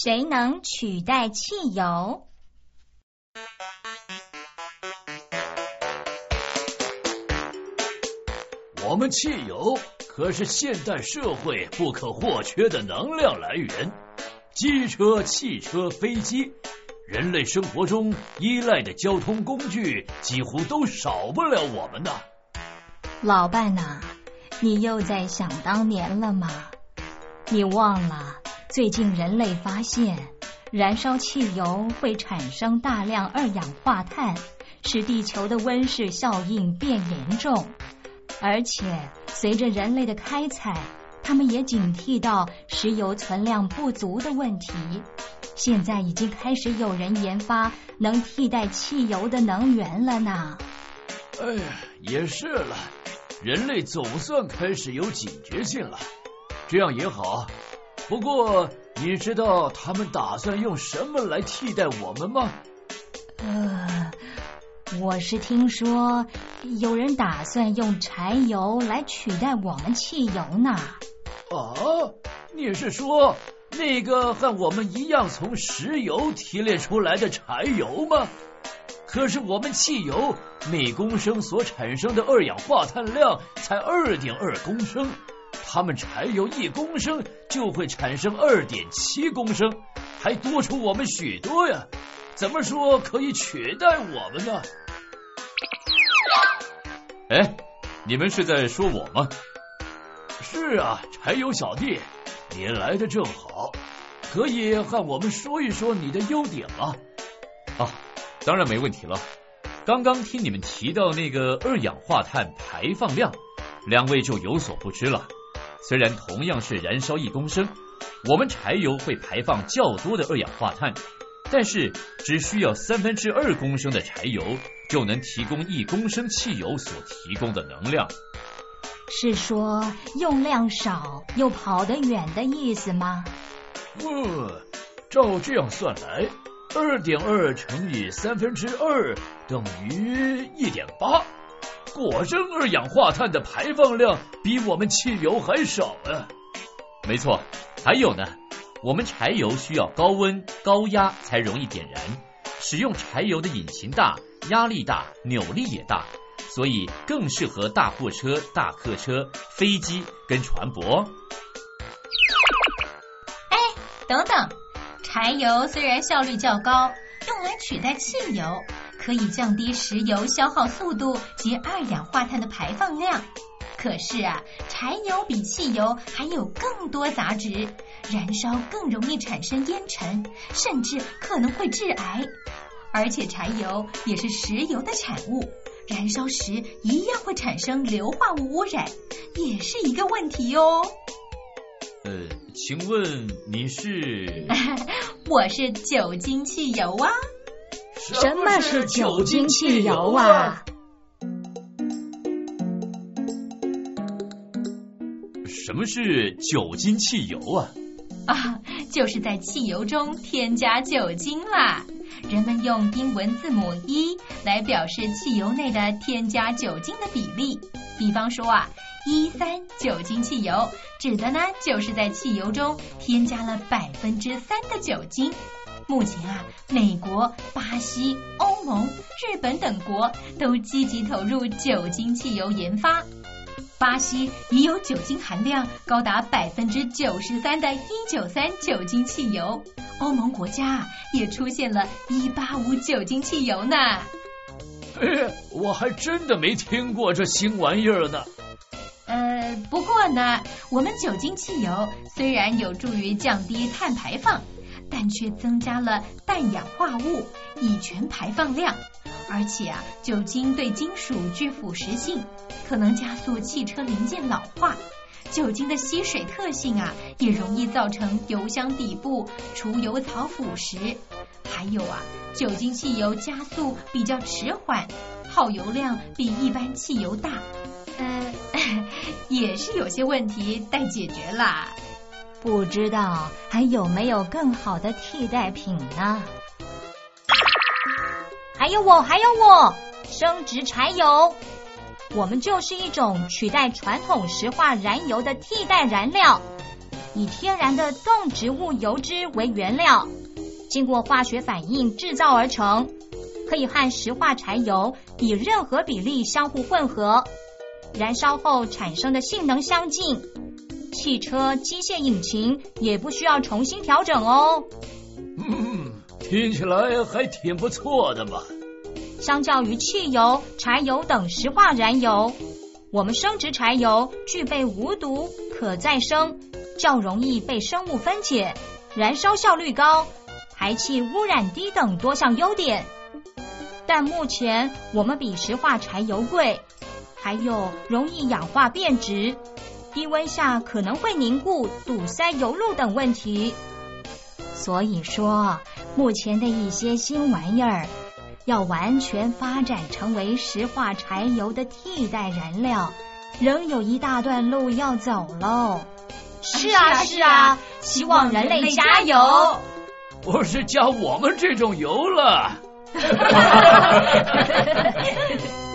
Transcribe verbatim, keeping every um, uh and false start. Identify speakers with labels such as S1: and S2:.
S1: 谁能取代汽油？
S2: 我们汽油可是现代社会不可或缺的能量来源，机车、汽车、飞机，人类生活中依赖的交通工具几乎都少不了我们的。
S1: 老伴呐、啊，你又在想当年了吗？你忘了最近人类发现燃烧汽油会产生大量二氧化碳，使地球的温室效应变严重。而且随着人类的开采，他们也警惕到石油存量不足的问题。现在已经开始有人研发能替代汽油的能源了呢。
S2: 哎呀，也是了，人类总算开始有警觉性了，这样也好。不过你知道他们打算用什么来替代我们吗？
S1: 呃，我是听说有人打算用柴油来取代我们汽油呢。
S2: 啊，你是说那个和我们一样从石油提炼出来的柴油吗？可是我们汽油每公升所产生的二氧化碳量才 二点二公升，他们柴油一公升就会产生 二点七公升，还多出我们许多呀，怎么说可以取代我们呢？
S3: 哎，你们是在说我吗？
S2: 是啊，柴油小弟，你来的正好，可以和我们说一说你的优点吗？
S3: 啊，当然没问题了。刚刚听你们提到那个二氧化碳排放量，两位就有所不知了。虽然同样是燃烧一公升，我们柴油会排放较多的二氧化碳，但是只需要三分之二公升的柴油就能提供一公升汽油所提供的能量。
S1: 是说用量少又跑得远的意思吗？
S2: 嗯，照这样算来， 二点二乘以三分之二等于 一点八， 果真二氧化碳的排放量比我们汽油还少啊。
S3: 没错，还有呢，我们柴油需要高温高压才容易点燃，使用柴油的引擎大，压力大，扭力也大，所以更适合大货车、大客车、飞机跟船舶。
S4: 哎，等等，柴油虽然效率较高，用来取代汽油，可以降低石油消耗速度及二氧化碳的排放量。可是啊，柴油比汽油还有更多杂质，燃烧更容易产生烟尘，甚至可能会致癌。而且柴油也是石油的产物，燃烧时一样会产生硫化物污染，也是一个问题哦。
S3: 呃，请问你是？
S4: 我是酒精汽油啊。
S1: 什么是酒精汽油啊？
S3: 什么是酒精汽油啊？
S4: 啊，就是在汽油中添加酒精啦。人们用英文字母一来表示汽油内的添加酒精的比例。比方说啊，一三酒精汽油指的呢就是在汽油中添加了百分之三的酒精。目前啊，美国、巴西、欧盟、日本等国都积极投入酒精汽油研发。巴西已有酒精含量高达百分之九十三的一九三酒精汽油，欧盟国家也出现了一八五酒精汽油呢。
S2: 哎，我还真的没听过这新玩意儿呢。
S4: 呃，不过呢，我们酒精汽油虽然有助于降低碳排放，但却增加了氮氧化物，乙醛排放量。而且啊，酒精对金属具腐蚀性，可能加速汽车零件老化。酒精的吸水特性啊，也容易造成油箱底部除油槽腐蚀。还有啊，酒精汽油加速比较迟缓，耗油量比一般汽油大。呃，也是有些问题待解决啦。
S1: 不知道还有没有更好的替代品呢？还有我，还有我，生质柴油，我们就是一种取代传统石化燃油的替代燃料。 以天然的动植物油脂为原料，经过化学反应制造而成，可以和石化柴油以任何比例相互混合，燃烧后产生的性能相近。汽车机械引擎也不需要重新调整哦。
S2: 嗯，听起来还挺不错的嘛。
S1: 相较于汽油、柴油等石化燃油，我们生质柴油具备无毒、可再生、较容易被生物分解、燃烧效率高、排气污染低等多项优点。但目前我们比石化柴油贵，还有容易氧化变质，低温下可能会凝固、堵塞油路等问题。所以说，目前的一些新玩意儿要完全发展成为石化柴油的替代燃料，仍有一大段路要走喽。
S4: 是啊是啊，希望人类加油！
S2: 不是加我们这种油了。